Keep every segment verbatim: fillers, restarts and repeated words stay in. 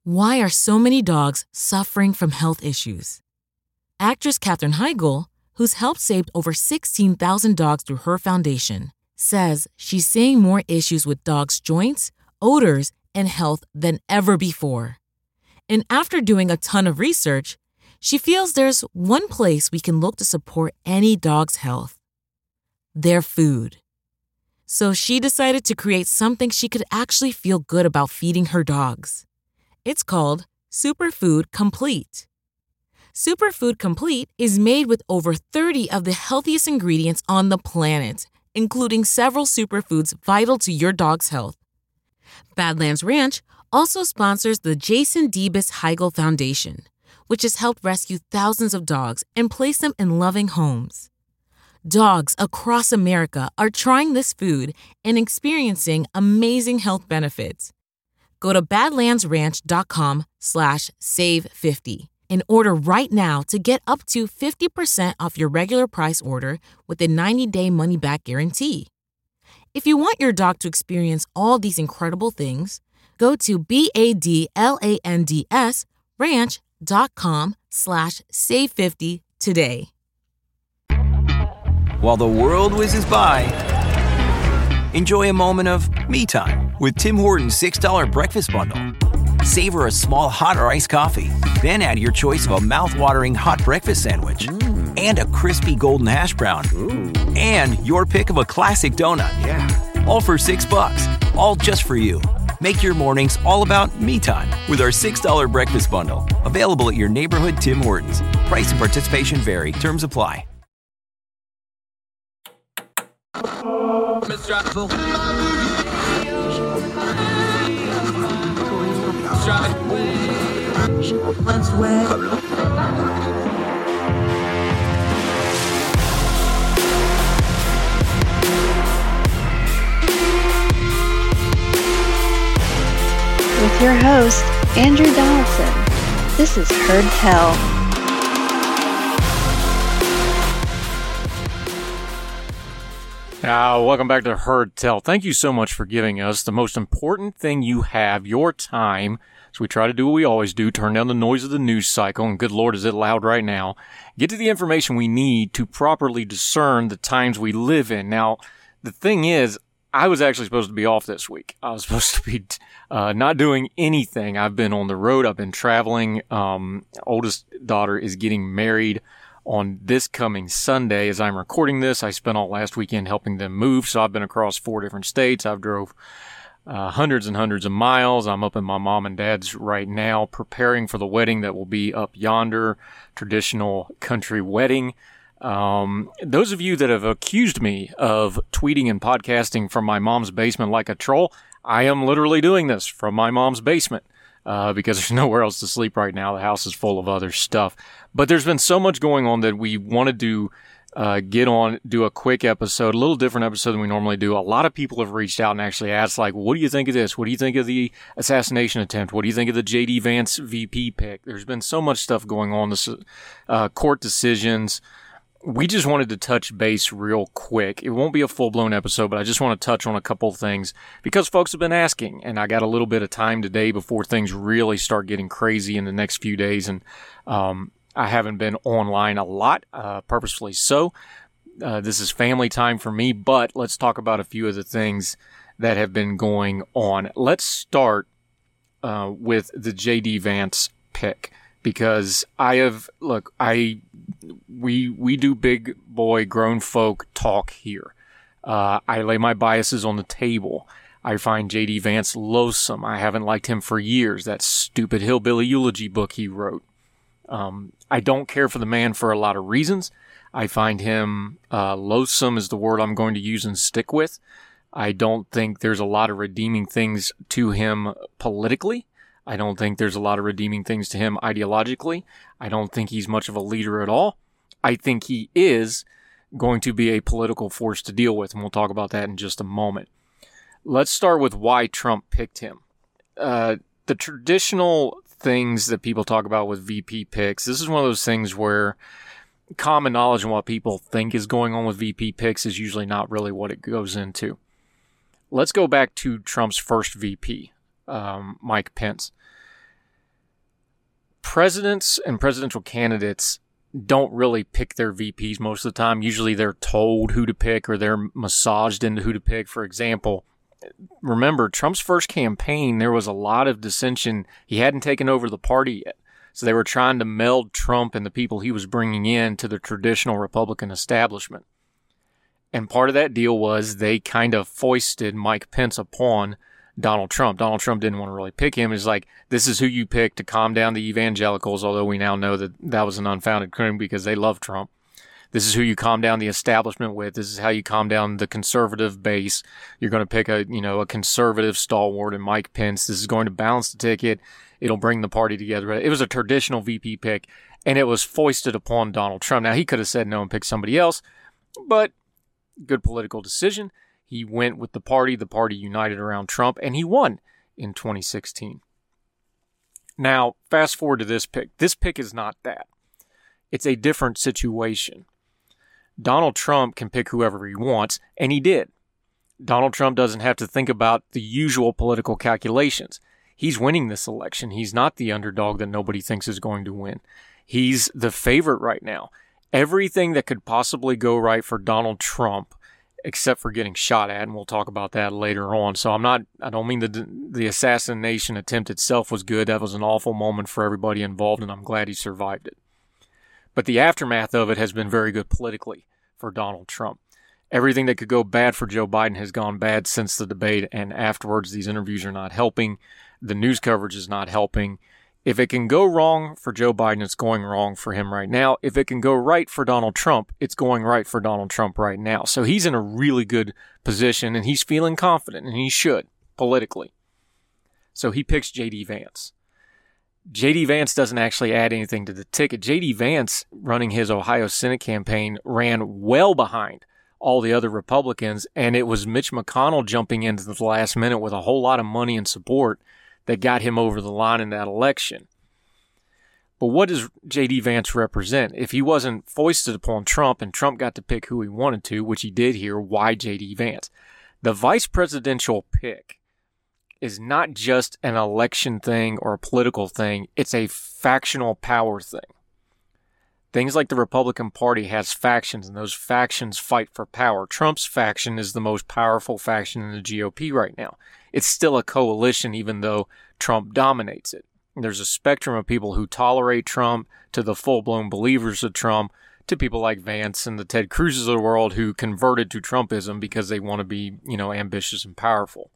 Why are so many dogs suffering from health issues? Actress Katherine Heigl, who's helped save over sixteen thousand dogs through her foundation, says she's seeing more issues with dogs' joints, odors, and health than ever before. And after doing a ton of research, she feels there's one place we can look to support any dog's health: their food. So she decided to create something she could actually feel good about feeding her dogs. It's called Superfood Complete. Superfood Complete is made with over thirty of the healthiest ingredients on the planet, including several superfoods vital to your dog's health. Badlands Ranch also sponsors the Jason Debus Heigl Foundation, which has helped rescue thousands of dogs and place them in loving homes. Dogs across America are trying this food and experiencing amazing health benefits. Go to badlandsranch.com slash save 50 and order right now to get up to fifty percent off your regular price order with a ninety-day money-back guarantee. If you want your dog to experience all these incredible things, go to B-A-D-L-A-N-D-S ranch.com slash save 50 today. While the world whizzes by, enjoy a moment of me time with Tim Hortons six dollar breakfast bundle. Savor a small hot or iced coffee, then add your choice of a mouth-watering hot breakfast sandwich mm. and a crispy golden hash brown. Ooh. And your pick of a classic donut. Yeah. All for six bucks, all just for you. Make your mornings all about me time with our six dollar breakfast bundle. Available at your neighborhood Tim Hortons. Price and participation vary. Terms apply. With your host, Andrew Donaldson. This is Heard Tell. Uh, welcome back to Heard Tell. Thank you so much for giving us the most important thing you have, your time. So we try to do what we always do, turn down the noise of the news cycle, and good Lord, is it loud right now. Get to the information we need to properly discern the times we live in. Now, the thing is, I was actually supposed to be off this week. I was supposed to be uh, not doing anything. I've been on the road. I've been traveling. Um, oldest daughter is getting married on this coming Sunday. As I'm recording this, I spent all last weekend helping them move. So I've been across four different states. I've drove uh, hundreds and hundreds of miles. I'm up in my mom and dad's right now, preparing for the wedding that will be up yonder, traditional country wedding. Um, those of you that have accused me of tweeting and podcasting from my mom's basement like a troll, I am literally doing this from my mom's basement. Uh, because there's nowhere else to sleep right now. The house is full of other stuff. But there's been so much going on that we wanted to uh, get on, do a quick episode, a little different episode than we normally do. A lot of people have reached out and actually asked, like, what do you think of this? What do you think of the assassination attempt? What do you think of the J D Vance V P pick? There's been so much stuff going on, this uh, court decisions. We just wanted to touch base real quick. It won't be a full-blown episode, but I just want to touch on a couple of things because folks have been asking, and I got a little bit of time today before things really start getting crazy in the next few days, and um, I haven't been online a lot, uh, purposefully so. Uh, this is family time for me, but let's talk about a few of the things that have been going on. Let's start uh, with the J D Vance pick. Because I have, look, I, we, we do big boy grown folk talk here. Uh, I lay my biases on the table. I find J D Vance loathsome. I haven't liked him for years. That stupid hillbilly eulogy book he wrote. Um, I don't care for the man for a lot of reasons. I find him, uh, loathsome is the word I'm going to use and stick with. I don't think there's a lot of redeeming things to him politically. I don't think there's a lot of redeeming things to him ideologically. I don't think he's much of a leader at all. I think he is going to be a political force to deal with, and we'll talk about that in just a moment. Let's start with why Trump picked him. Uh, the traditional things that people talk about with V P picks, this is one of those things where common knowledge on what people think is going on with V P picks is usually not really what it goes into. Let's go back to Trump's first V P. Um, Mike Pence. presidents and presidential candidates don't really pick their V Ps most of the time. Usually they're told who to pick or they're massaged into who to pick. For example, remember Trump's first campaign, there was a lot of dissension. He hadn't taken over the party yet. So they were trying to meld Trump and the people he was bringing in to the traditional Republican establishment. And part of that deal was they kind of foisted Mike Pence upon Donald Trump. Donald Trump didn't want to really pick him. It's like, this is who you pick to calm down the evangelicals, although we now know that that was an unfounded claim because they love Trump. This is who you calm down the establishment with. This is how you calm down the conservative base. You're going to pick a, you know, a conservative stalwart in Mike Pence. This is going to balance the ticket. It'll bring the party together. It was a traditional V P pick, and it was foisted upon Donald Trump. Now, he could have said no and picked somebody else, but good political decision. He went with the party. The party united around Trump, and he won in twenty sixteen. Now, fast forward to this pick. This pick is not that. It's a different situation. Donald Trump can pick whoever he wants, and he did. Donald Trump doesn't have to think about the usual political calculations. He's winning this election. He's not the underdog that nobody thinks is going to win. He's the favorite right now. Everything that could possibly go right for Donald Trump, except for getting shot at, and we'll talk about that later on. So I'm not, I don't mean the the assassination attempt itself was good. That was an awful moment for everybody involved, and I'm glad he survived it. But the aftermath of it has been very good politically for Donald Trump. Everything that could go bad for Joe Biden has gone bad since the debate, and afterwards these interviews are not helping. The news coverage is not helping. If it can go wrong for Joe Biden, it's going wrong for him right now. If it can go right for Donald Trump, it's going right for Donald Trump right now. So he's in a really good position, and he's feeling confident, and he should, politically. So he picks J D. Vance. J D. Vance doesn't actually add anything to the ticket. J D. Vance, running his Ohio Senate campaign, ran well behind all the other Republicans, and it was Mitch McConnell jumping into the last minute with a whole lot of money and support that got him over the line in that election. But what does J D. Vance represent? If he wasn't foisted upon Trump and Trump got to pick who he wanted to, which he did here, why J D. Vance? The vice presidential pick is not just an election thing or a political thing. It's a factional power thing. Things like the Republican Party has factions, and those factions fight for power. Trump's faction is the most powerful faction in the G O P right now. It's still a coalition, even though Trump dominates it. There's a spectrum of people who tolerate Trump, to the full-blown believers of Trump, to people like Vance and the Ted Cruzes of the world who converted to Trumpism because they want to be, you know, ambitious and powerful.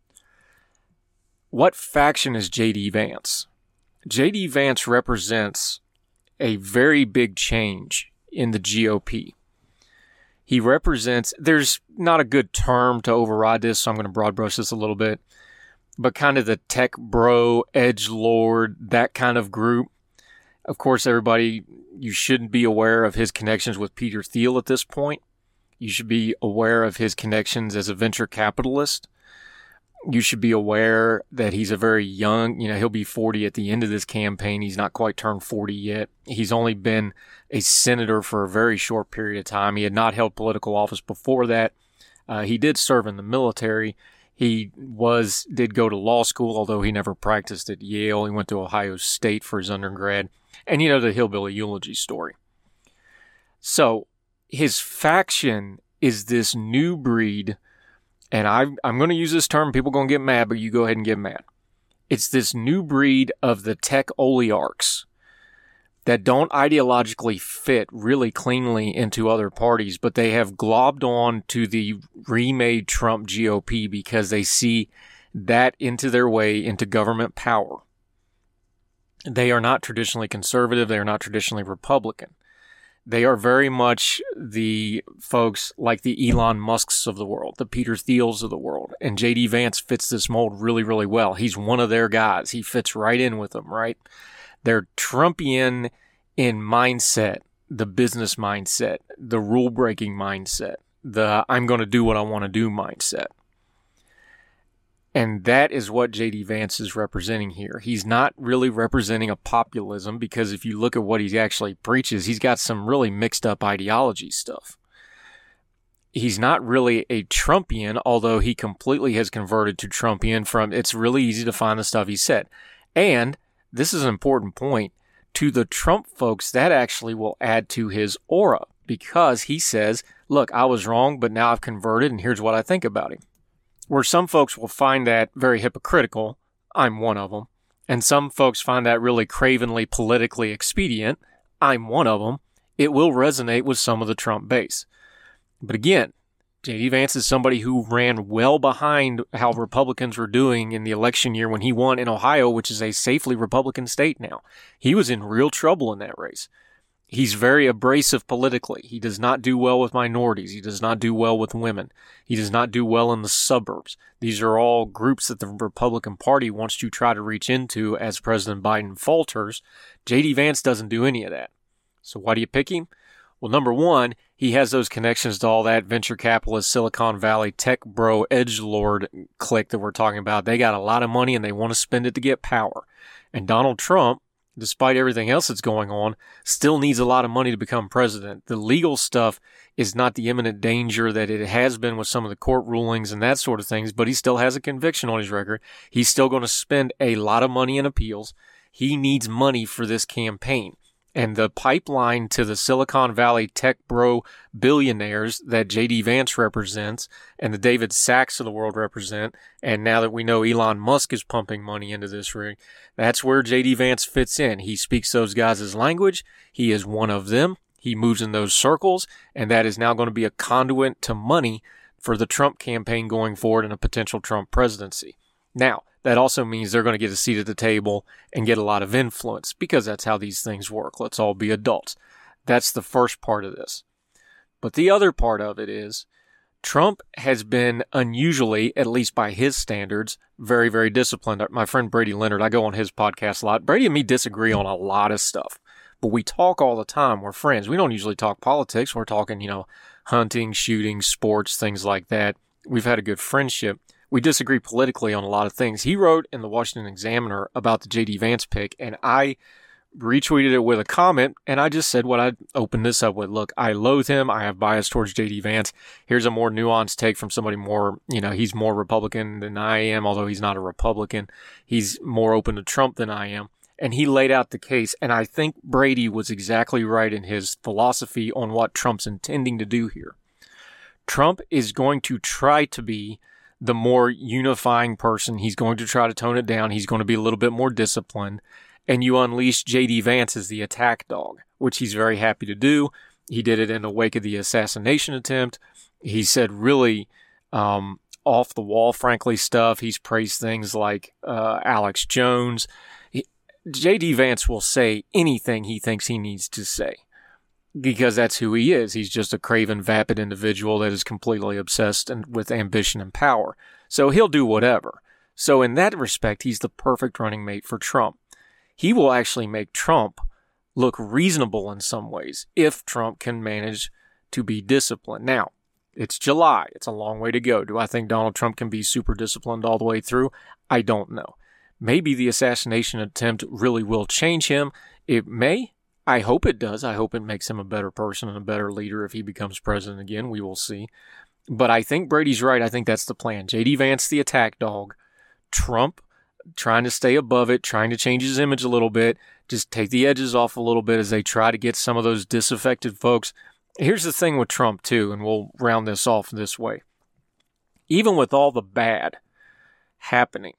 What faction is J D. Vance? J D. Vance represents a very big change in the G O P. He represents, there's not a good term to override this, so I'm going to broad brush this a little bit, but kind of the tech bro, edgelord, that kind of group. Of course, everybody, you shouldn't be aware of his connections with Peter Thiel at this point. You should be aware of his connections as a venture capitalist. You should be aware that he's a very young, you know, he'll be forty at the end of this campaign. He's not quite turned forty yet. He's only been a senator for a very short period of time. He had not held political office before that. Uh, he did serve in the military. He was, did go to law school, although he never practiced at Yale. He went to Ohio State for his undergrad. And you know the hillbilly eulogy story. So his faction is this new breed. And I, I'm going to use this term. People are going to get mad, but you go ahead and get mad. It's this new breed of the tech oligarchs that don't ideologically fit really cleanly into other parties, but they have globbed on to the remade Trump G O P because they see that into their way into government power. They are not traditionally conservative. They are not traditionally Republican. They are very much the folks like the Elon Musks of the world, the Peter Thiels of the world. And J D. Vance fits this mold really, really well. He's one of their guys. He fits right in with them, right? They're Trumpian in mindset, the business mindset, the rule-breaking mindset, the I'm going to do what I want to do mindset. And that is what J D. Vance is representing here. He's not really representing a populism because if you look at what he actually preaches, he's got some really mixed up ideology stuff. He's not really a Trumpian, although he completely has converted to Trumpian from, it's really easy to find the stuff he said. And this is an important point, to the Trump folks, that actually will add to his aura because he says, look, I was wrong, but now I've converted and here's what I think about him. Where some folks will find that very hypocritical, I'm one of them, and some folks find that really cravenly politically expedient, I'm one of them, it will resonate with some of the Trump base. But again, J D. Vance is somebody who ran well behind how Republicans were doing in the election year when he won in Ohio, which is a safely Republican state now. He was in real trouble in that race. He's very abrasive politically. He does not do well with minorities. He does not do well with women. He does not do well in the suburbs. These are all groups that the Republican Party wants to try to reach into as President Biden falters. J D. Vance doesn't do any of that. So why do you pick him? Well, number one, he has those connections to all that venture capitalist, Silicon Valley, tech bro, edgelord clique that we're talking about. They got a lot of money and they want to spend it to get power. And Donald Trump, despite everything else that's going on, still needs a lot of money to become president. The legal stuff is not the imminent danger that it has been with some of the court rulings and that sort of things, but he still has a conviction on his record. He's still going to spend a lot of money in appeals. He needs money for this campaign. And the pipeline to the Silicon Valley tech bro billionaires that J D. Vance represents and the David Sacks of the world represent, and now that we know Elon Musk is pumping money into this ring, that's where J D. Vance fits in. He speaks those guys' language. He is one of them. He moves in those circles, and that is now going to be a conduit to money for the Trump campaign going forward in a potential Trump presidency. Now, that also means they're going to get a seat at the table and get a lot of influence because that's how these things work. Let's all be adults. That's the first part of this. But the other part of it is Trump has been unusually, at least by his standards, very, very disciplined. My friend Brady Leonard, I go on his podcast a lot. Brady and me disagree on a lot of stuff, but we talk all the time. We're friends. We don't usually talk politics. We're talking, you know, hunting, shooting, sports, things like that. We've had a good friendship. We disagree politically on a lot of things. He wrote in the Washington Examiner about the J D. Vance pick, and I retweeted it with a comment, and I just said what I opened this up with. Look, I loathe him. I have bias towards J D. Vance. Here's a more nuanced take from somebody more, you know, he's more Republican than I am, although he's not a Republican. He's more open to Trump than I am. And he laid out the case, and I think Brady was exactly right in his philosophy on what Trump's intending to do here. Trump is going to try to be the more unifying person. He's going to try to tone it down. He's going to be a little bit more disciplined. And you unleash J D. Vance as the attack dog, which he's very happy to do. He did it in the wake of the assassination attempt. He said really um, off-the-wall, frankly, stuff. He's praised things like uh, Alex Jones. He, J D. Vance will say anything he thinks he needs to say, because that's who he is. He's just a craven, vapid individual that is completely obsessed and with ambition and power. So he'll do whatever. So in that respect, he's the perfect running mate for Trump. He will actually make Trump look reasonable in some ways if Trump can manage to be disciplined. Now, it's July. It's a long way to go. Do I think Donald Trump can be super disciplined all the way through? I don't know. Maybe the assassination attempt really will change him. It may. I hope it does. I hope it makes him a better person and a better leader if he becomes president again. We will see. But I think Brady's right. I think that's the plan. J D. Vance, the attack dog. Trump trying to stay above it, trying to change his image a little bit, just take the edges off a little bit as they try to get some of those disaffected folks. Here's the thing with Trump, too, and we'll round this off this way. Even with all the bad happening,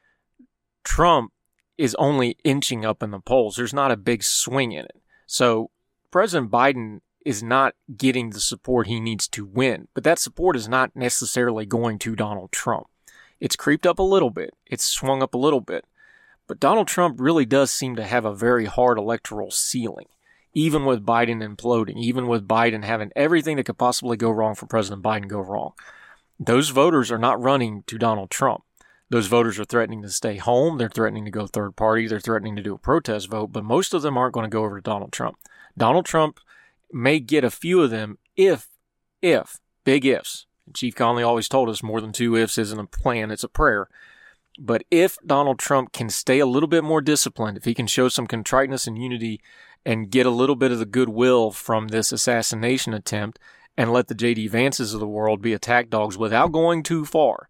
Trump is only inching up in the polls. There's not a big swing in it. So President Biden is not getting the support he needs to win, but that support is not necessarily going to Donald Trump. It's creeped up a little bit. It's swung up a little bit. But Donald Trump really does seem to have a very hard electoral ceiling, even with Biden imploding, even with Biden having everything that could possibly go wrong for President Biden go wrong. Those voters are not running to Donald Trump. Those voters are threatening to stay home. They're threatening to go third party. They're threatening to do a protest vote, but most of them aren't going to go over to Donald Trump. Donald Trump may get a few of them if, if, big ifs. Chief Conley always told us more than two ifs isn't a plan, it's a prayer. But if Donald Trump can stay a little bit more disciplined, if he can show some contriteness and unity and get a little bit of the goodwill from this assassination attempt and let the J D. Vances of the world be attack dogs without going too far,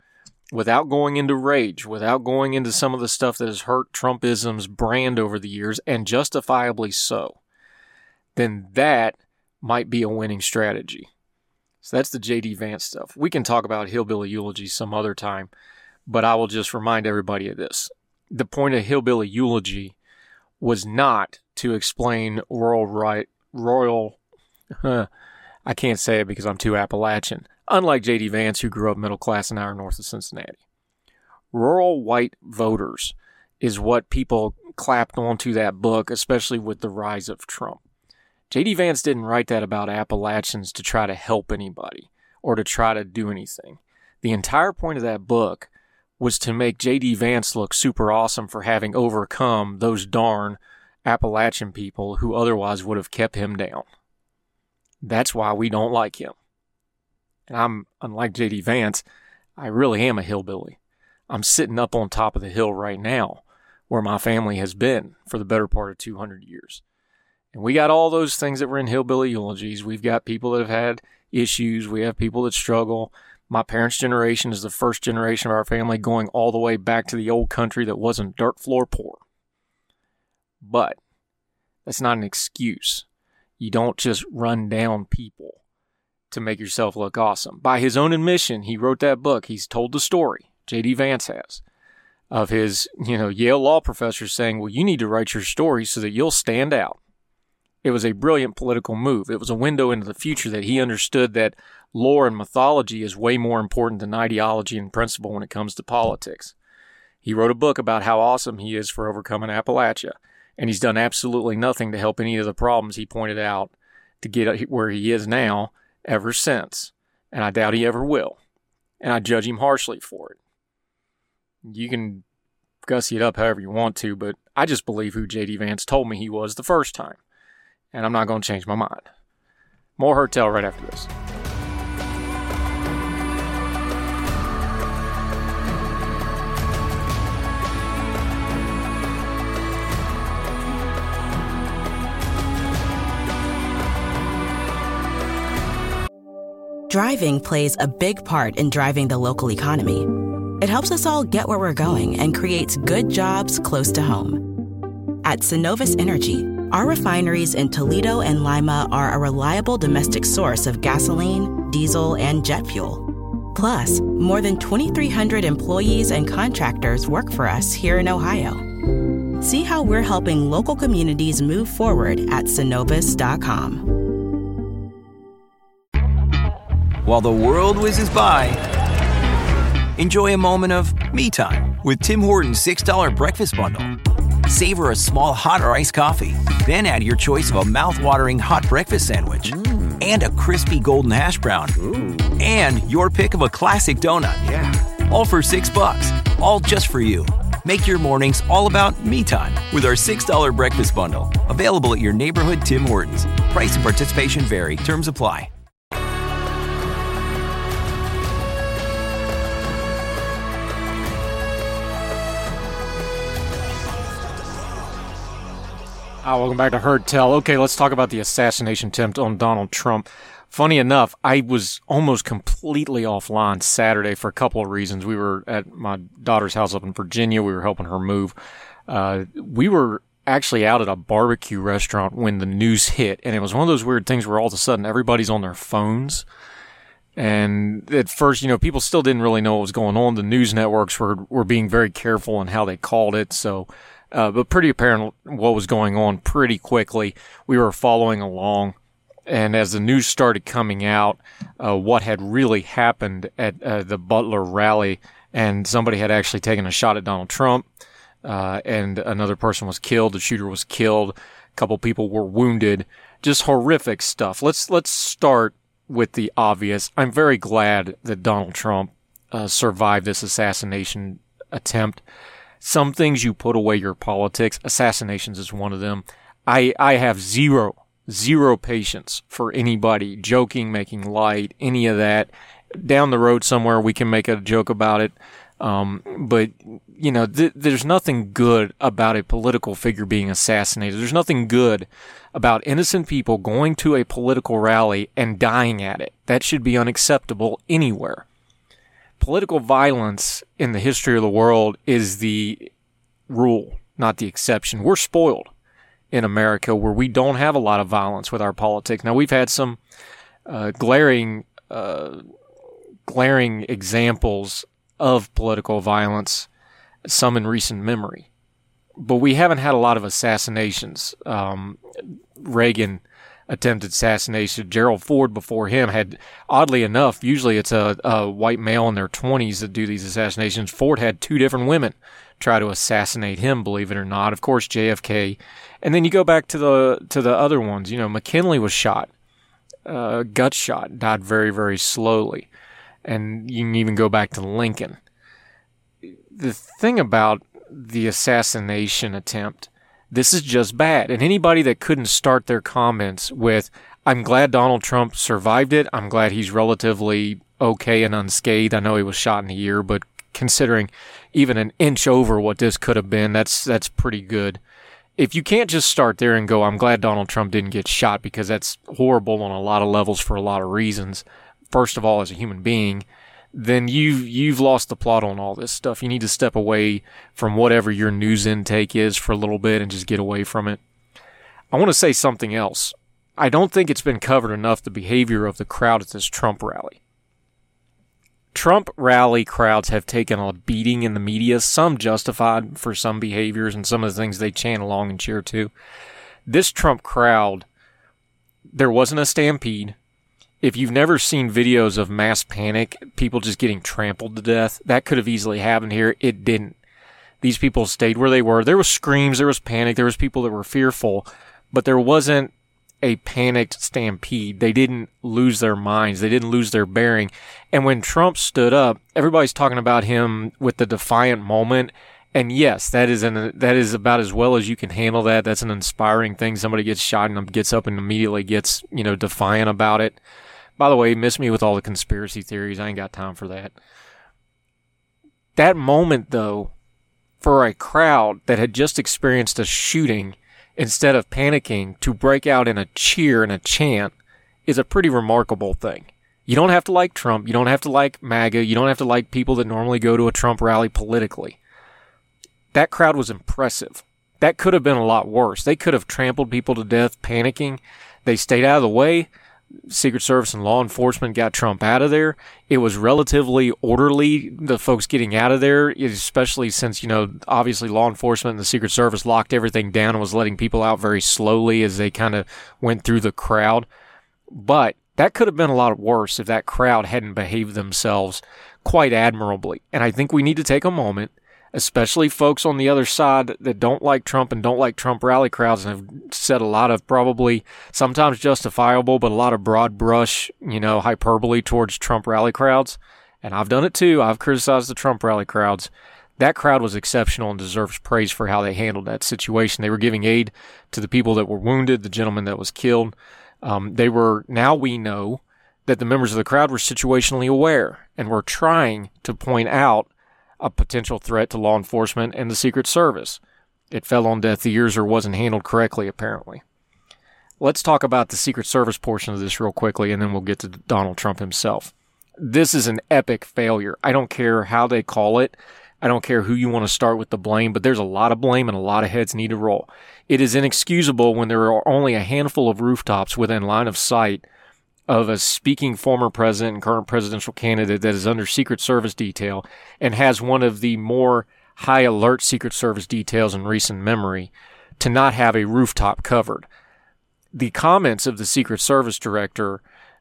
without going into rage, without going into some of the stuff that has hurt Trumpism's brand over the years, and justifiably so, then that might be a winning strategy. So that's the J D Vance stuff. We can talk about hillbilly eulogies some other time, but I will just remind everybody of this. The point of hillbilly eulogy was not to explain rural right, royal, huh, I can't say it because I'm too Appalachian, unlike J D Vance, who grew up middle class an hour north of Cincinnati. Rural white voters is what people clapped onto that book, especially with the rise of Trump. J D Vance didn't write that about Appalachians to try to help anybody or to try to do anything. The entire point of that book was to make J D Vance look super awesome for having overcome those darn Appalachian people who otherwise would have kept him down. That's why we don't like him. And I'm, unlike J D Vance, I really am a hillbilly. I'm sitting up on top of the hill right now where my family has been for the better part of two hundred years. And we got all those things that were in hillbilly eulogies. We've got people that have had issues. We have people that struggle. My parents' generation is the first generation of our family going all the way back to the old country that wasn't dirt floor poor. But that's not an excuse. You don't just run down people to make yourself look awesome. By his own admission, he wrote that book. He's told the story, J D Vance has, of his, you know, Yale law professor saying, well, you need to write your story so that you'll stand out. It was a brilliant political move. It was a window into the future that he understood that lore and mythology is way more important than ideology and principle when it comes to politics. He wrote a book about how awesome he is for overcoming Appalachia, and he's done absolutely nothing to help any of the problems he pointed out to get where he is now ever since, and I doubt he ever will, and I judge him harshly for it. You can gussy it up however you want to, but I just believe who J D Vance told me he was the first time. And I'm not going to change my mind. More Heard Tell right after this. Driving plays a big part in driving the local economy. It helps us all get where we're going and creates good jobs close to home. At Synovus Energy, our refineries in Toledo and Lima are a reliable domestic source of gasoline, diesel, and jet fuel. Plus, more than twenty-three hundred employees and contractors work for us here in Ohio. See how we're helping local communities move forward at Synovus dot com. While the world whizzes by, enjoy a moment of me time with Tim Hortons six dollar breakfast bundle. Savor a small hot or iced coffee, then add your choice of a mouth-watering hot breakfast sandwich mm. and a crispy golden hash brown Ooh. And your pick of a classic donut. Yeah. All for six bucks, all just for you. Make your mornings all about me time with our six dollar breakfast bundle. Available at your neighborhood Tim Hortons. Price and participation vary. Terms apply. Oh, welcome back to Heard Tell. Okay, let's talk about the assassination attempt on Donald Trump. Funny enough, I was almost completely offline Saturday for a couple of reasons. We were at my daughter's house up in Virginia. We were helping her move. Uh, we were actually out at a barbecue restaurant when the news hit, and it was one of those weird things where all of a sudden everybody's on their phones. And at first, you know, people still didn't really know what was going on. The news networks were, were being very careful in how they called it, so... Uh, but pretty apparent what was going on pretty quickly. We were following along, and as the news started coming out, uh, what had really happened at uh, the Butler rally, and somebody had actually taken a shot at Donald Trump, uh, and another person was killed. The shooter was killed. A couple people were wounded. Just horrific stuff. Let's let's start with the obvious. I'm very glad that Donald Trump uh, survived this assassination attempt. Some things you put away your politics. Assassinations is one of them. I, I have zero, zero patience for anybody joking, making light, any of that. Down the road somewhere we can make a joke about it. Um, but, you know, th- there's nothing good about a political figure being assassinated. There's nothing good about innocent people going to a political rally and dying at it. That should be unacceptable anywhere. Political violence in the history of the world is the rule, not the exception. We're spoiled in America where we don't have a lot of violence with our politics. Now, we've had some uh, glaring, uh, glaring examples of political violence, some in recent memory. But we haven't had a lot of assassinations. Um, Reagan attempted assassination. Gerald Ford before him had, oddly enough, usually it's a, a white male in their twenties that do these assassinations. Ford had two different women try to assassinate him, believe it or not. Of course, J F K. And then you go back to the to the other ones. You know, McKinley was shot, uh, gut shot, died very, very slowly. And you can even go back to Lincoln. The thing about the assassination attempt, this is just bad. And anybody that couldn't start their comments with, I'm glad Donald Trump survived it. I'm glad he's relatively okay and unscathed. I know he was shot in the ear, but considering even an inch over what this could have been, that's that's pretty good. If you can't just start there and go, I'm glad Donald Trump didn't get shot, because that's horrible on a lot of levels for a lot of reasons. First of all, as a human being, then you've, you've lost the plot on all this stuff. You need to step away from whatever your news intake is for a little bit and just get away from it. I want to say something else. I don't think it's been covered enough, the behavior of the crowd at this Trump rally. Trump rally crowds have taken a beating in the media, some justified for some behaviors and some of the things they chant along and cheer to. This Trump crowd, there wasn't a stampede. If you've never seen videos of mass panic, people just getting trampled to death, that could have easily happened here. It didn't. These people stayed where they were. There was screams, there was panic, there was people that were fearful, but there wasn't a panicked stampede. They didn't lose their minds. They didn't lose their bearing. And when Trump stood up, everybody's talking about him with the defiant moment. And yes, that is an, that is about as well as you can handle that. That's an inspiring thing. Somebody gets shot and gets up and immediately gets, you know, defiant about it. By the way, miss me with all the conspiracy theories. I ain't got time for that. That moment, though, for a crowd that had just experienced a shooting, instead of panicking, to break out in a cheer and a chant is a pretty remarkable thing. You don't have to like Trump. You don't have to like MAGA. You don't have to like people that normally go to a Trump rally politically. That crowd was impressive. That could have been a lot worse. They could have trampled people to death panicking. They stayed out of the way. Secret Service and law enforcement got Trump out of there. It was relatively orderly, the folks getting out of there, especially since, you know, obviously law enforcement and the Secret Service locked everything down and was letting people out very slowly as they kind of went through the crowd. But that could have been a lot worse if that crowd hadn't behaved themselves quite admirably. And I think we need to take a moment, especially folks on the other side that don't like Trump and don't like Trump rally crowds and have said a lot of probably sometimes justifiable, but a lot of broad brush, you know, hyperbole towards Trump rally crowds. And I've done it too. I've criticized the Trump rally crowds. That crowd was exceptional and deserves praise for how they handled that situation. They were giving aid to the people that were wounded, the gentleman that was killed. Um, they were, now we know that the members of the crowd were situationally aware and were trying to point out a potential threat to law enforcement and the Secret Service. It fell on deaf ears or wasn't handled correctly, apparently. Let's talk about the Secret Service portion of this real quickly, and then we'll get to Donald Trump himself. This is an epic failure. I don't care how they call it. I don't care who you want to start with the blame, but there's a lot of blame and a lot of heads need to roll. It is inexcusable when there are only a handful of rooftops within line of sight of a speaking former president and current presidential candidate that is under Secret Service detail and has one of the more high alert Secret Service details in recent memory to not have a rooftop covered. The comments of the Secret Service director,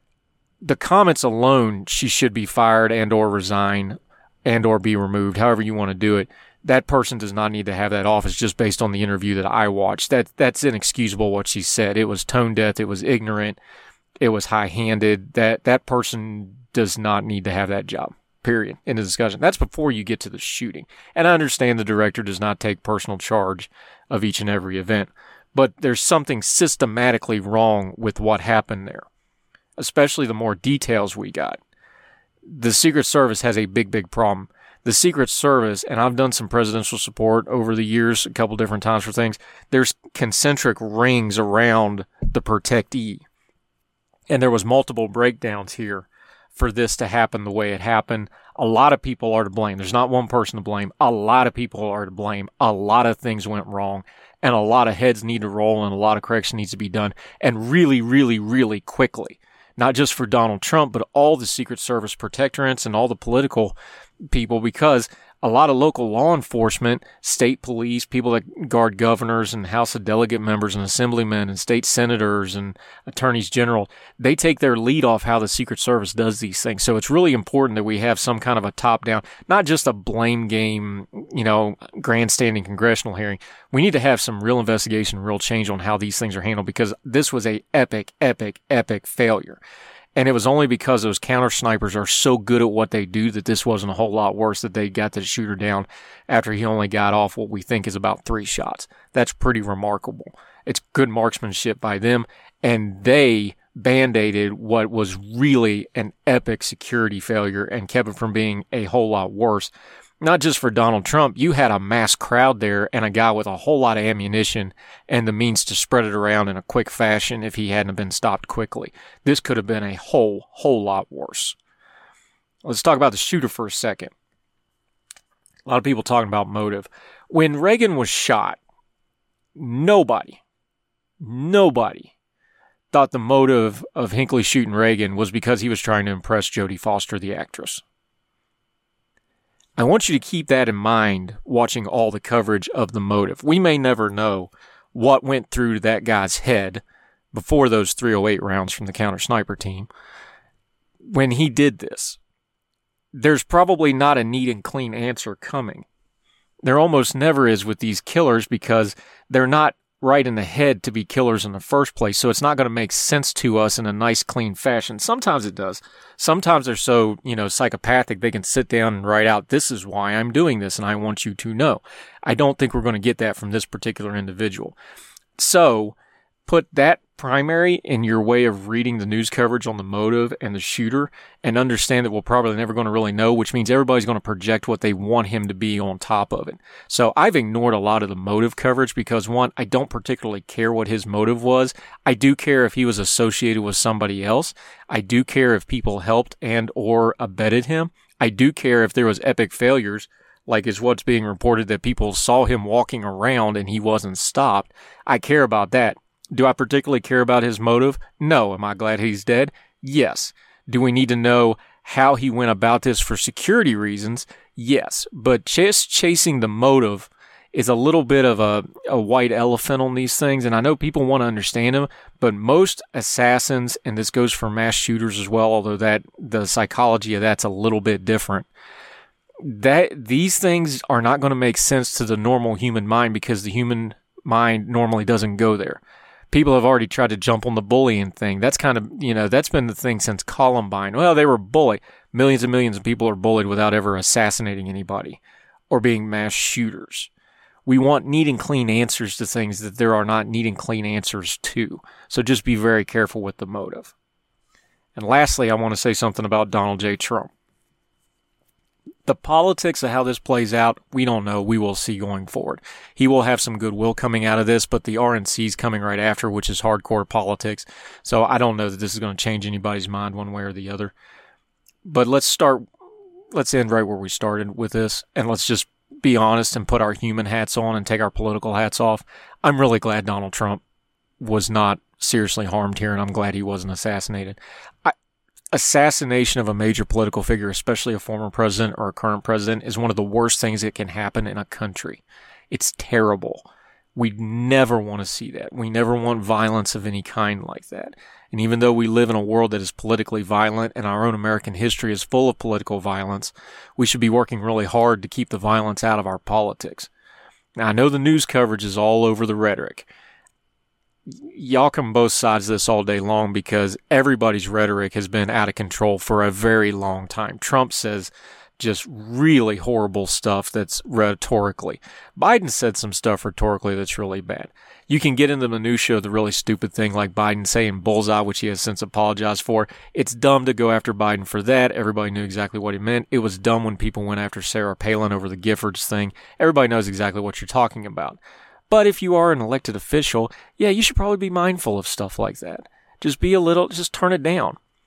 the comments alone, she should be fired and or resign and or be removed, however you want to do it. That person does not need to have that office just based on the interview that I watched. That That's inexcusable what she said. It was tone deaf. It was ignorant. It was high-handed. That that person does not need to have that job, period, in the discussion. That's before you get to the shooting. And I understand the director does not take personal charge of each and every event, but there's something systematically wrong with what happened there, especially the more details we got. The Secret Service has a big, big problem. The Secret Service, and I've done some presidential support over the years, a couple different times for things, there's concentric rings around the protectee. And there was multiple breakdowns here for this to happen the way it happened. A lot of people are to blame. There's not one person to blame. A lot of people are to blame. A lot of things went wrong, and a lot of heads need to roll, and a lot of correction needs to be done, and really, really, really quickly. Not just for Donald Trump, but all the Secret Service protectorates and all the political people, because a lot of local law enforcement, state police, people that guard governors and House of Delegate members and assemblymen and state senators and attorneys general, they take their lead off how the Secret Service does these things. So it's really important that we have some kind of a top-down, not just a blame game, you know, grandstanding congressional hearing. We need to have some real investigation, real change on how these things are handled, because this was a epic, epic, epic failure. And it was only because those counter snipers are so good at what they do that this wasn't a whole lot worse, that they got the shooter down after he only got off what we think is about three shots. That's pretty remarkable. It's good marksmanship by them, and they band-aided what was really an epic security failure and kept it from being a whole lot worse. Not just for Donald Trump, you had a mass crowd there and a guy with a whole lot of ammunition and the means to spread it around in a quick fashion if he hadn't been stopped quickly. This could have been a whole, whole lot worse. Let's talk about the shooter for a second. A lot of people talking about motive. When Reagan was shot, nobody, nobody thought the motive of Hinckley shooting Reagan was because he was trying to impress Jodie Foster, the actress. I want you to keep that in mind watching all the coverage of the motive. We may never know what went through that guy's head before those three oh eight rounds from the counter sniper team when he did this. There's probably not a neat and clean answer coming. There almost never is with these killers, because they're not right in the head to be killers in the first place, so it's not going to make sense to us in a nice, clean fashion. Sometimes it does. Sometimes they're so, you know, psychopathic, they can sit down and write out, this is why I'm doing this, and I want you to know. I don't think we're going to get that from this particular individual. So, put that primary in your way of reading the news coverage on the motive and the shooter, and understand that we're probably never going to really know, which means everybody's going to project what they want him to be on top of it. So I've ignored a lot of the motive coverage because, one, I don't particularly care what his motive was. I do care if he was associated with somebody else. I do care if people helped and or abetted him. I do care if there was epic failures, like is what's being reported, that people saw him walking around and he wasn't stopped. I care about that. Do I particularly care about his motive? No. Am I glad he's dead? Yes. Do we need to know how he went about this for security reasons? Yes. But just chasing the motive is a little bit of a, a white elephant on these things, and I know people want to understand him, but most assassins, and this goes for mass shooters as well, although that the psychology of that's a little bit different, that these things are not going to make sense to the normal human mind, because the human mind normally doesn't go there. People have already tried to jump on the bullying thing. That's kind of, you know, that's been the thing since Columbine. Well, they were bullied. Millions and millions of people are bullied without ever assassinating anybody or being mass shooters. We want neat and clean answers to things that there are not neat and clean answers to. So just be very careful with the motive. And lastly, I want to say something about Donald J. Trump. The politics of how this plays out, we don't know. We will see going forward. He will have some goodwill coming out of this, but the R N C is coming right after, which is hardcore politics. So I don't know that this is going to change anybody's mind one way or the other. But let's start, let's end right where we started with this, and let's just be honest and put our human hats on and take our political hats off. I'm really glad Donald Trump was not seriously harmed here, and I'm glad he wasn't assassinated. I, Assassination of a major political figure, especially a former president or a current president, is one of the worst things that can happen in a country. It's terrible. We never want to see that. We never want violence of any kind like that. And even though we live in a world that is politically violent and our own American history is full of political violence, we should be working really hard to keep the violence out of our politics. Now, I know the news coverage is all over the rhetoric. Y'all can both sides of this all day long, because everybody's rhetoric has been out of control for a very long time. Trump says just really horrible stuff that's rhetorically. Biden said some stuff rhetorically that's really bad. You can get into the minutiae of the really stupid thing, like Biden saying bullseye, which he has since apologized for. It's dumb to go after Biden for that. Everybody knew exactly what he meant. It was dumb when people went after Sarah Palin over the Giffords thing. Everybody knows exactly what you're talking about. But if you are an elected official, yeah, you should probably be mindful of stuff like that. Just be a little, just turn it down.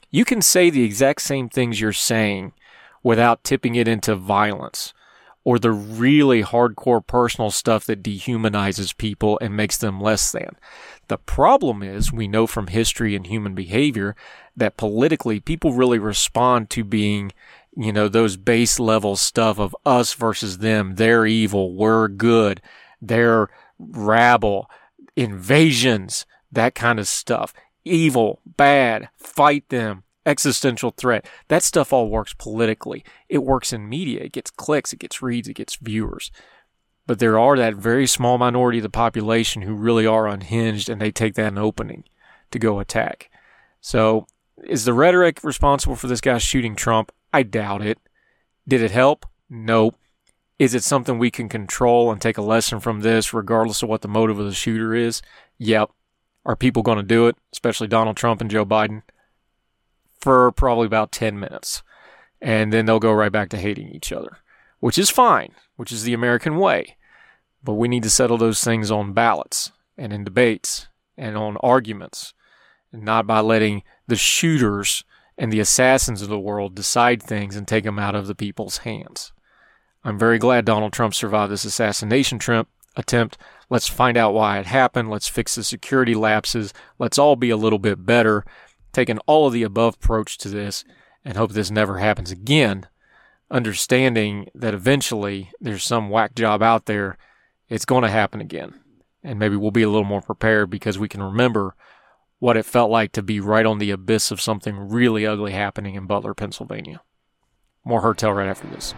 You can say the exact same things you're saying without tipping it into violence or the really hardcore personal stuff that dehumanizes people and makes them less than. The problem is, we know from history and human behavior that politically people really respond to being, you know, those base level stuff of us versus them. They're evil, we're good, they're rabble, invasions, that kind of stuff. Evil, bad, fight them, existential threat. That stuff all works politically. It works in media. It gets clicks, it gets reads, it gets viewers. But there are that very small minority of the population who really are unhinged, and they take that an opening to go attack. So, is the rhetoric responsible for this guy shooting Trump? I doubt it. Did it help? Nope. Is it something we can control and take a lesson from this, regardless of what the motive of the shooter is? Yep. Are people going to do it, especially Donald Trump and Joe Biden? For probably about ten minutes. And then they'll go right back to hating each other, which is fine, which is the American way. But we need to settle those things on ballots and in debates and on arguments, and not by letting the shooters and the assassins of the world decide things and take them out of the people's hands. I'm very glad Donald Trump survived this assassination trip, attempt. Let's find out why it happened. Let's fix the security lapses. Let's all be a little bit better. Taking all of the above approach to this and hope this never happens again, understanding that eventually there's some whack job out there, it's going to happen again. And maybe we'll be a little more prepared because we can remember what it felt like to be right on the abyss of something really ugly happening in Butler, Pennsylvania. More Heard Tell right after this.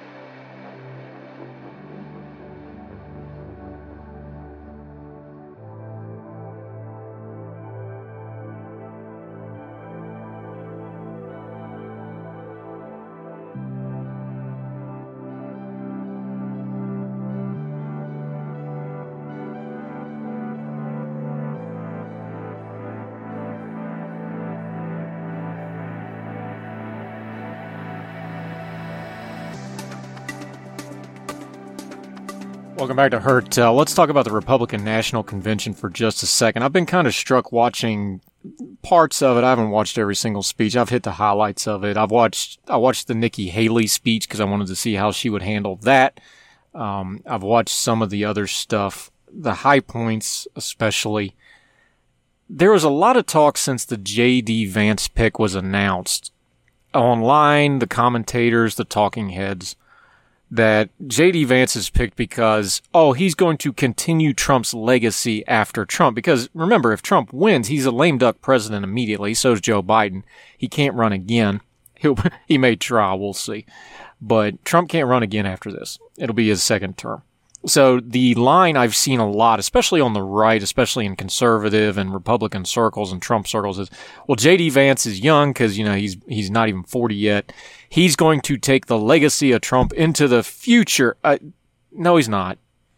Welcome back to Heard Tell. Let's talk about the Republican National Convention for just a second. I've been kind of struck watching parts of it. I haven't watched every single speech. I've hit the highlights of it. I've watched I watched the Nikki Haley speech because I wanted to see how she would handle that. Um, I've watched some of the other stuff, the high points especially. There was a lot of talk since the J D Vance pick was announced. Online, the commentators, the talking heads, that J D Vance is picked because, oh, he's going to continue Trump's legacy after Trump. Because remember, if Trump wins, he's a lame duck president immediately. So is Joe Biden. He can't run again. He'll, he may try, we'll see. But Trump can't run again after this. It'll be his second term. So the line I've seen a lot, especially on the right, especially in conservative and Republican circles and Trump circles, is, well, J D Vance is young because, you know, he's he's not even forty yet. He's going to take the legacy of Trump into the future. Uh, no, he's not.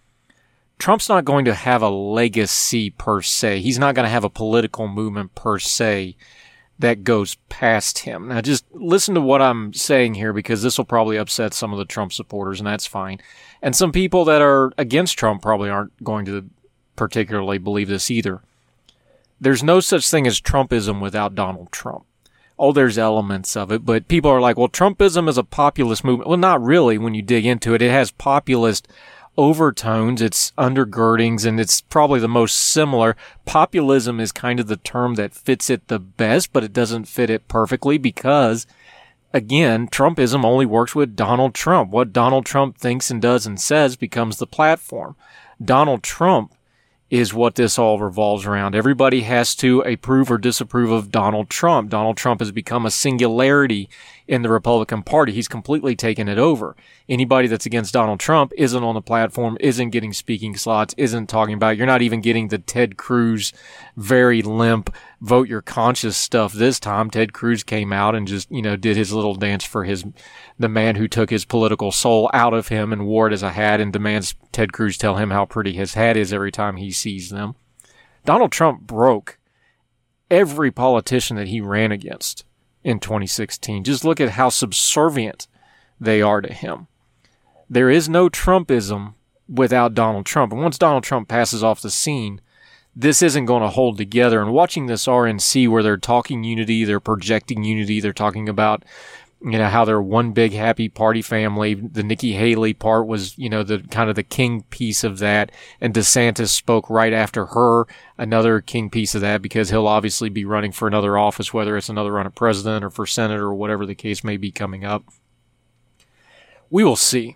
Trump's not going to have a legacy per se. He's not going to have a political movement per se that goes past him. Now, just listen to what I'm saying here, because this will probably upset some of the Trump supporters, and that's fine. And some people that are against Trump probably aren't going to particularly believe this either. There's no such thing as Trumpism without Donald Trump. Oh, there's elements of it, but people are like, well, Trumpism is a populist movement. Well, not really when you dig into it. It has populist overtones, it's undergirdings, and it's probably the most similar. Populism is kind of the term that fits it the best, but it doesn't fit it perfectly because, again, Trumpism only works with Donald Trump. What Donald Trump thinks and does and says becomes the platform. Donald Trump is what this all revolves around. Everybody has to approve or disapprove of Donald Trump. Donald Trump has become a singularity in the Republican Party. He's completely taken it over. Anybody that's against Donald Trump isn't on the platform, isn't getting speaking slots, isn't talking about it. You're not even getting the Ted Cruz very limp vote your conscience stuff this time. Ted Cruz came out and just, you know, did his little dance for his the man who took his political soul out of him and wore it as a hat and demands Ted Cruz tell him how pretty his hat is every time he sees them. Donald Trump broke every politician that he ran against in twenty sixteen. Just look at how subservient they are to him. There is no Trumpism without Donald Trump. And once Donald Trump passes off the scene, this isn't going to hold together. And watching this R N C where they're talking unity, they're projecting unity, they're talking about, you know, how they're one big happy party family. The Nikki Haley part was, you know, the kind of the king piece of that. And DeSantis spoke right after her, another king piece of that, because he'll obviously be running for another office, whether it's another run at president or for senator or whatever the case may be coming up. We will see.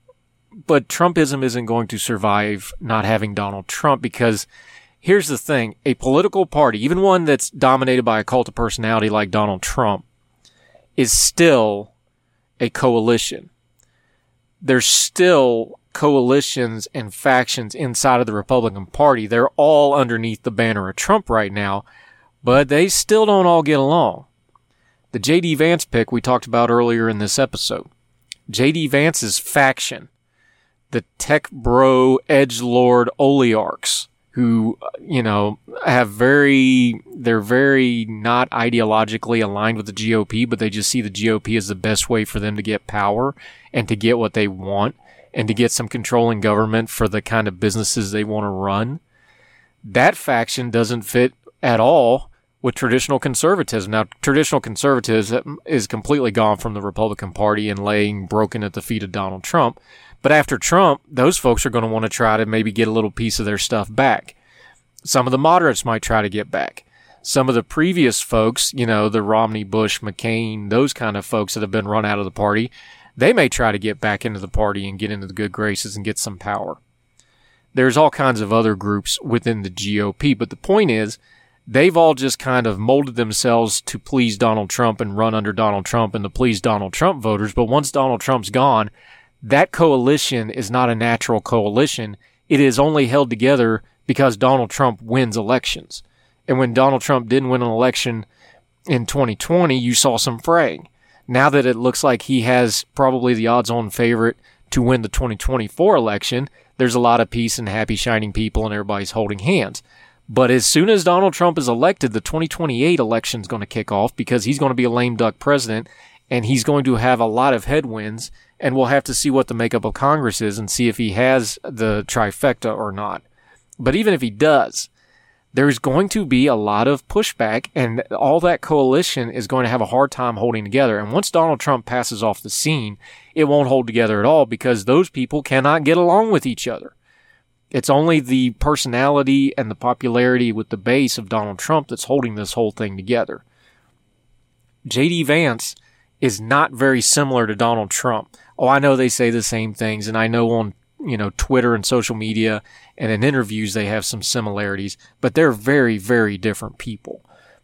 But Trumpism isn't going to survive not having Donald Trump, because here's the thing. A political party, even one that's dominated by a cult of personality like Donald Trump, is still a coalition. There's still coalitions and factions inside of the Republican Party. They're all underneath the banner of Trump right now, but they still don't all get along. The J D Vance pick we talked about earlier in this episode. J D Vance's faction, the tech bro edgelord oligarchs, who, you know, have very, they're very not ideologically aligned with the G O P, but they just see the G O P as the best way for them to get power and to get what they want and to get some control in government for the kind of businesses they want to run. That faction doesn't fit at all with traditional conservatism. Now, traditional conservatism is completely gone from the Republican Party and laying broken at the feet of Donald Trump. But after Trump, those folks are going to want to try to maybe get a little piece of their stuff back. Some of the moderates might try to get back. Some of the previous folks, you know, the Romney, Bush, McCain, those kind of folks that have been run out of the party, they may try to get back into the party and get into the good graces and get some power. There's all kinds of other groups within the G O P, but the point is, they've all just kind of molded themselves to please Donald Trump and run under Donald Trump and to please Donald Trump voters. But once Donald Trump's gone, that coalition is not a natural coalition. It is only held together because Donald Trump wins elections. And when Donald Trump didn't win an election in twenty twenty, you saw some fraying. Now that it looks like he has probably the odds-on favorite to win the twenty twenty-four election, there's a lot of peace and happy, shining people, and everybody's holding hands. But as soon as Donald Trump is elected, the twenty twenty-eight election is going to kick off because he's going to be a lame duck president, and he's going to have a lot of headwinds, and we'll have to see what the makeup of Congress is and see if he has the trifecta or not. But even if he does, there's going to be a lot of pushback, and all that coalition is going to have a hard time holding together. And once Donald Trump passes off the scene, it won't hold together at all because those people cannot get along with each other. It's only the personality and the popularity with the base of Donald Trump that's holding this whole thing together. J D Vance is not very similar to Donald Trump. Oh, I know they say the same things, and I know on, you know, Twitter and social media and in interviews they have some similarities, but they're very, very different people.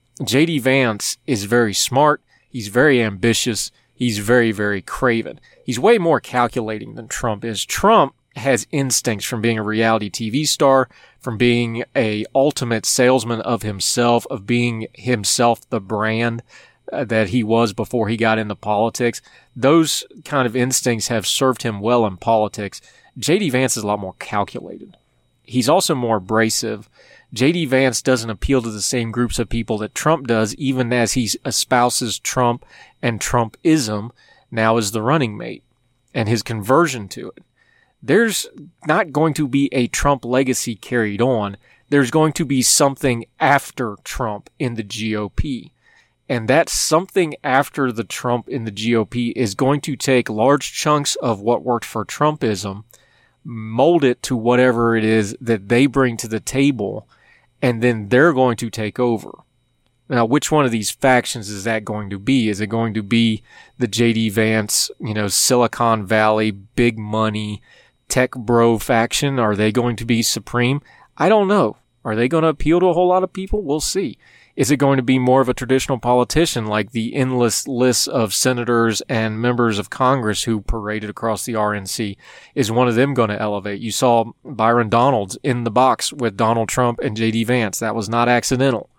J D Vance is very smart. He's very ambitious. He's very, very craven. He's way more calculating than Trump is. Trump has instincts from being a reality T V star, from being a ultimate salesman of himself, of being himself the brand uh, that he was before he got into politics. Those kind of instincts have served him well in politics. J D Vance is a lot more calculated. He's also more abrasive. J D Vance doesn't appeal to the same groups of people that Trump does, even as he espouses Trump and Trumpism now as the running mate and his conversion to it. There's not going to be a Trump legacy carried on. There's going to be something after Trump in the G O P. And that something after the Trump in the G O P is going to take large chunks of what worked for Trumpism, mold it to whatever it is that they bring to the table, and then they're going to take over. Now, which one of these factions is that going to be? Is it going to be the J D Vance, you know, Silicon Valley, big money, tech bro faction? Are they going to be supreme? I don't know. Are they going to appeal to a whole lot of people? We'll see. Is it going to be more of a traditional politician like the endless list of senators and members of Congress who paraded across the R N C? Is one of them going to elevate? You saw Byron Donalds in the box with Donald Trump and J D Vance. That was not accidental.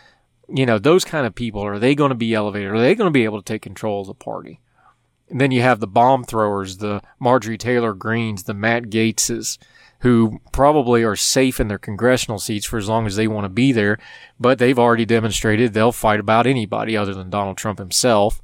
You know, those kind of people, are they going to be elevated? Are they going to be able to take control of the party? And then you have the bomb throwers, the Marjorie Taylor Greens, the Matt Gaetzes, who probably are safe in their congressional seats for as long as they want to be there, but they've already demonstrated they'll fight about anybody other than Donald Trump himself.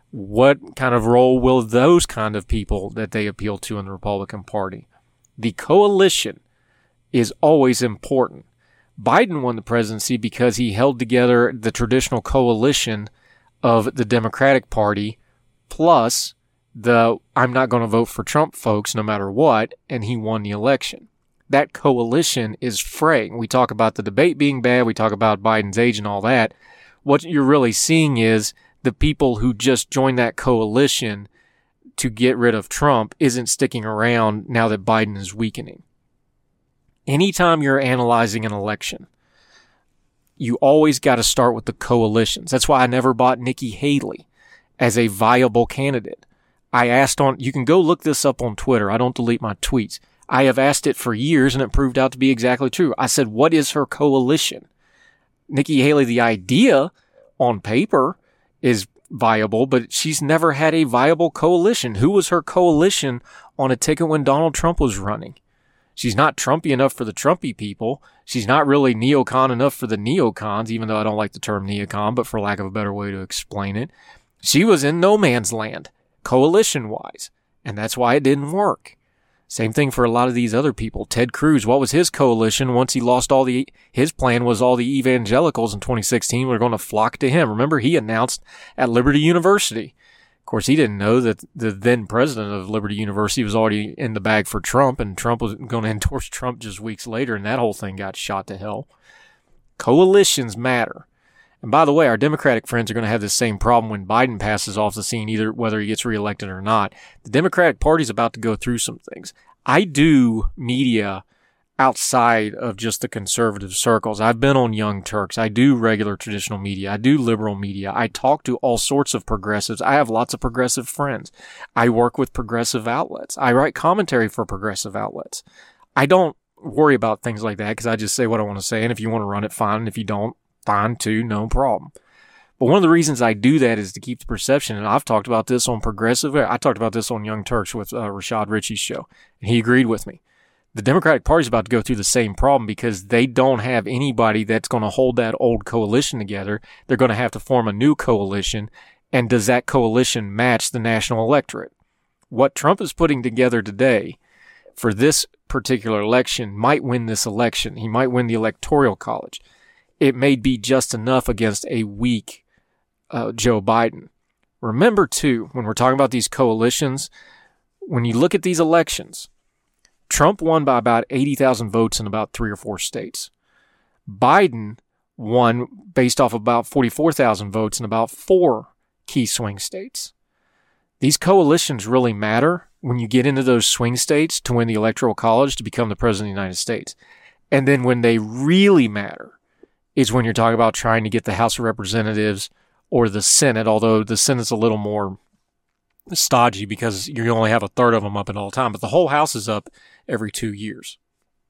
What kind of role will those kind of people that they appeal to in the Republican Party? The coalition is always important, Biden won the presidency because he held together the traditional coalition of the Democratic Party plus the I'm not going to vote for Trump folks no matter what, and he won the election. That coalition is fraying. We talk about the debate being bad. We talk about Biden's age and all that. What you're really seeing is the people who just joined that coalition to get rid of Trump isn't sticking around now that Biden is weakening. Anytime you're analyzing an election, you always got to start with the coalitions. That's why I never bought Nikki Haley as a viable candidate. I asked on, you can go look this up on Twitter. I don't delete my tweets. I have asked it for years and it proved out to be exactly true. I said, what is her coalition? Nikki Haley, the idea on paper is viable, but she's never had a viable coalition. Who was her coalition on a ticket when Donald Trump was running? She's not Trumpy enough for the Trumpy people. She's not really neocon enough for the neocons, even though I don't like the term neocon, but for lack of a better way to explain it. She was in no man's land, coalition-wise, and that's why it didn't work. Same thing for a lot of these other people. Ted Cruz, what was his coalition once he lost all the, his plan was all the evangelicals in twenty sixteen were going to flock to him. Remember, he announced at Liberty University. Of course, he didn't know that the then president of Liberty University was already in the bag for Trump, and Trump was going to endorse Trump just weeks later, and that whole thing got shot to hell. Coalitions matter. And by the way, our Democratic friends are going to have the same problem when Biden passes off the scene, either whether he gets reelected or not. The Democratic Party is about to go through some things. I do media outside of just the conservative circles. I've been on Young Turks. I do regular traditional media. I do liberal media. I talk to all sorts of progressives. I have lots of progressive friends. I work with progressive outlets. I write commentary for progressive outlets. I don't worry about things like that because I just say what I want to say. And if you want to run it, fine. And if you don't, fine too, no problem. But one of the reasons I do that is to keep the perception, and I've talked about this on Progressive, I talked about this on Young Turks with uh, Rashad Ritchie's show, and he agreed with me. The Democratic Party is about to go through the same problem because they don't have anybody that's going to hold that old coalition together. They're going to have to form a new coalition, and does that coalition match the national electorate? What Trump is putting together today for this particular election might win this election. He might win the Electoral College. It may be just enough against a weak uh, Joe Biden. Remember, too, when we're talking about these coalitions, when you look at these elections, Trump won by about eighty thousand votes in about three or four states. Biden won based off about forty-four thousand votes in about four key swing states. These coalitions really matter when you get into those swing states to win the Electoral College to become the President of the United States. And then when they really matter is when you're talking about trying to get the House of Representatives or the Senate, although the Senate's a little more stodgy because you only have a third of them up at all time, but the whole House is up every two years.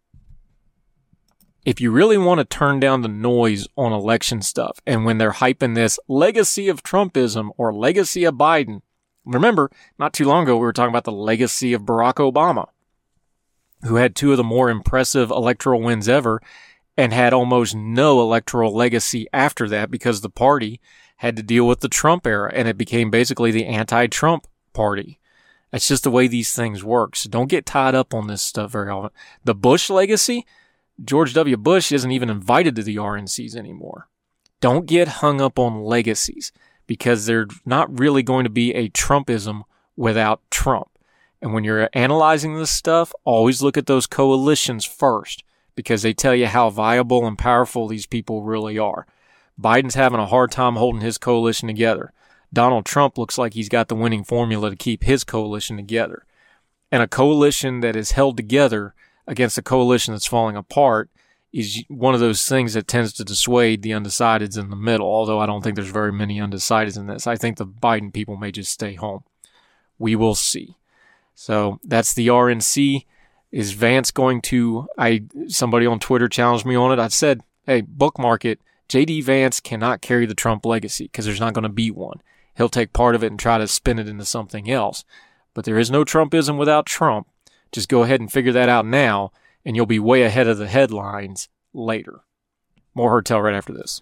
If you really want to turn down the noise on election stuff, and when they're hyping this legacy of Trumpism or legacy of Biden, remember, not too long ago we were talking about the legacy of Barack Obama, who had two of the more impressive electoral wins ever and had almost no electoral legacy after that because the party had to deal with the Trump era, and it became basically the anti-Trump party. That's just the way these things work. So don't get tied up on this stuff very often. The Bush legacy, George W. Bush isn't even invited to the R N Cs anymore. Don't get hung up on legacies because there's not really going to be a Trumpism without Trump. And when you're analyzing this stuff, always look at those coalitions first because they tell you how viable and powerful these people really are. Biden's having a hard time holding his coalition together. Donald Trump looks like he's got the winning formula to keep his coalition together. And a coalition that is held together against a coalition that's falling apart is one of those things that tends to dissuade the undecideds in the middle, although I don't think there's very many undecideds in this. I think the Biden people may just stay home. We will see. So that's the R N C. Is Vance going to, I somebody on Twitter challenged me on it. I said, hey, bookmark it. J D Vance cannot carry the Trump legacy because there's not going to be one. He'll take part of it and try to spin it into something else. But there is no Trumpism without Trump. Just go ahead and figure that out now, and you'll be way ahead of the headlines later. More Heard Tell right after this.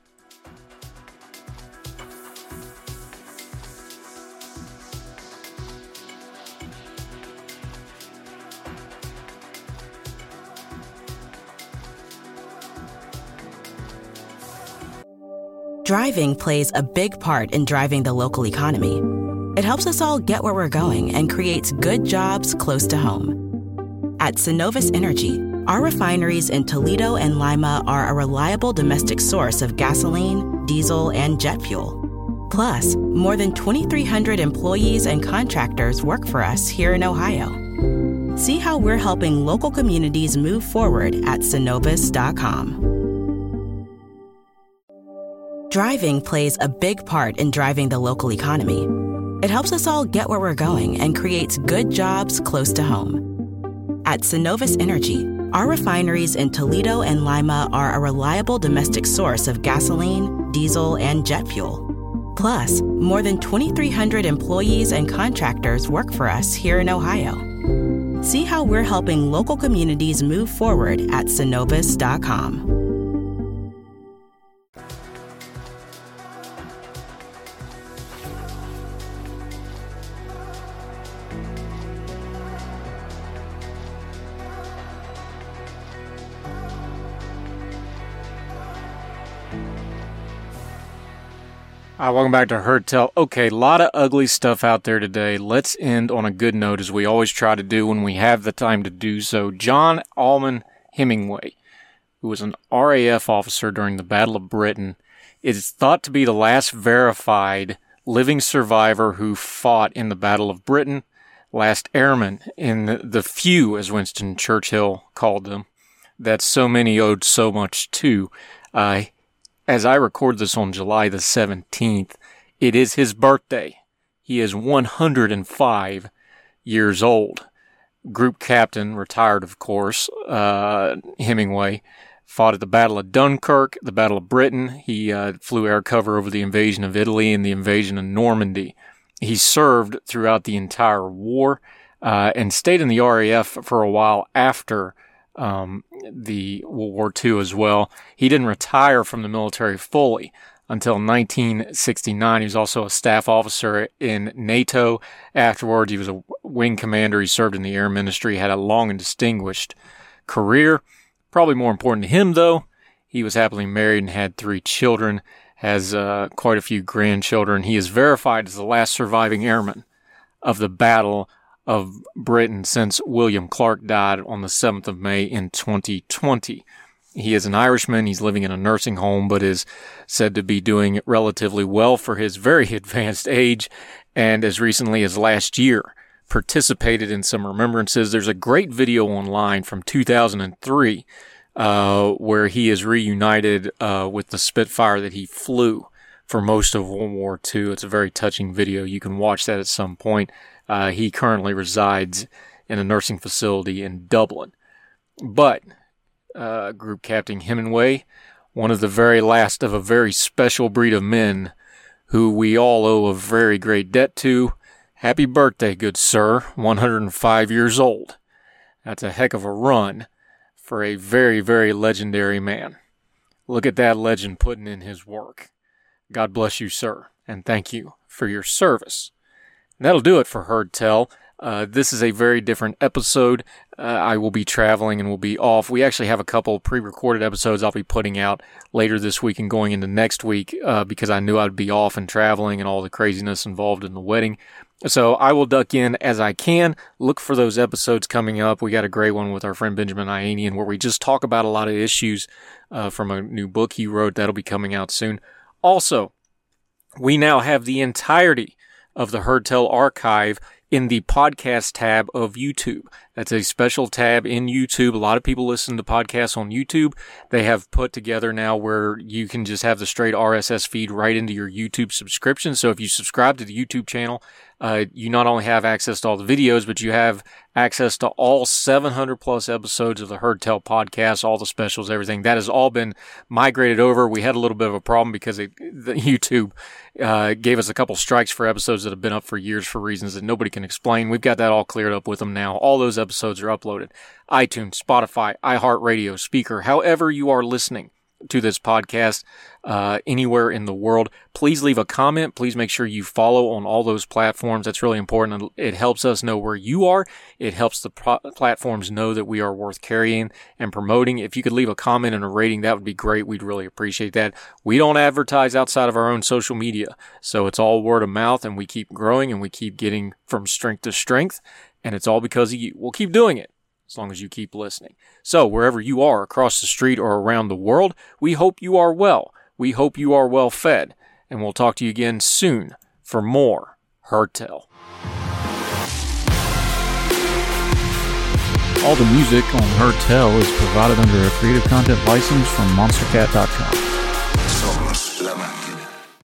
Driving plays a big part in driving the local economy. It helps us all get where we're going and creates good jobs close to home. At Synovus Energy, our refineries in Toledo and Lima are a reliable domestic source of gasoline, diesel, and jet fuel. Plus, more than twenty-three hundred employees and contractors work for us here in Ohio. See how we're helping local communities move forward at Synovus dot com. Driving plays a big part in driving the local economy. It helps us all get where we're going and creates good jobs close to home. At Synovus Energy, our refineries in Toledo and Lima are a reliable domestic source of gasoline, diesel, and jet fuel. Plus, more than twenty-three hundred employees and contractors work for us here in Ohio. See how we're helping local communities move forward at Synovus dot com. Hi, welcome back to Heard Tell. Okay, a lot of ugly stuff out there today. Let's end on a good note, as we always try to do when we have the time to do so. John Almon Hemingway, who was an R A F officer during the Battle of Britain, is thought to be the last verified living survivor who fought in the Battle of Britain, last airman in the few, as Winston Churchill called them, that so many owed so much to. Uh, As I record this on July the seventeenth, it is his birthday. He is one hundred five years old. Group captain, retired of course, uh, Hemingway, fought at the Battle of Dunkirk, the Battle of Britain. He uh, flew air cover over the invasion of Italy and the invasion of Normandy. He served throughout the entire war uh, and stayed in the R A F for a while after Um, the World War Two as well. He didn't retire from the military fully until nineteen sixty-nine. He was also a staff officer in NATO. Afterwards, he was a wing commander. He served in the Air Ministry, had a long and distinguished career. Probably more important to him, though, he was happily married and had three children, has uh, quite a few grandchildren. He is verified as the last surviving airman of the Battle of Britain since William Clark died on the seventh of May in twenty twenty. He is an Irishman. He's living in a nursing home, but is said to be doing relatively well for his very advanced age, and as recently as last year, participated in some remembrances. There's a great video online from two thousand three uh, where he is reunited uh, with the Spitfire that he flew for most of World War Two. It's a very touching video. You can watch that at some point. Uh, he currently resides in a nursing facility in Dublin. But uh, Group Captain Hemingway, one of the very last of a very special breed of men who we all owe a very great debt to. Happy birthday, good sir, one hundred five years old. That's a heck of a run for a very, very legendary man. Look at that legend putting in his work. God bless you, sir, and thank you for your service. That'll do it for Heard Tell. Uh, this is a very different episode. Uh, I will be traveling and will be off. We actually have a couple pre-recorded episodes I'll be putting out later this week and going into next week uh, because I knew I'd be off and traveling and all the craziness involved in the wedding. So I will duck in as I can. Look for those episodes coming up. We got a great one with our friend Benjamin Ianian where we just talk about a lot of issues uh, from a new book he wrote. That'll be coming out soon. Also, we now have the entirety of the Heard Tell archive in the podcast tab of YouTube. That's a special tab in YouTube. A lot of people listen to podcasts on YouTube. They have put together now where you can just have the straight R S S feed right into your YouTube subscription. So if you subscribe to the YouTube channel, uh, you not only have access to all the videos, but you have access to all seven hundred plus episodes of the Heard Tell podcast, all the specials, everything. That has all been migrated over. We had a little bit of a problem because it, the YouTube uh, gave us a couple strikes for episodes that have been up for years for reasons that nobody can explain. We've got that all cleared up with them now. All those episodes are uploaded. iTunes, Spotify, iHeartRadio, Speaker, however you are listening. to this podcast uh, anywhere in the world. Please leave a comment. Please make sure you follow on all those platforms. That's really important. It helps us know where you are. It helps the pro- platforms know that we are worth carrying and promoting. If you could leave a comment and a rating, that would be great. We'd really appreciate that. We don't advertise outside of our own social media, so it's all word of mouth, and we keep growing and we keep getting from strength to strength, and it's all because of you. We'll keep doing it as long as you keep listening. So wherever you are, across the street or around the world, we hope you are well. We hope you are well fed, and we'll talk to you again soon for more Heard Tell. All the music on Heard Tell is provided under a Creative Content license from monster cat dot com.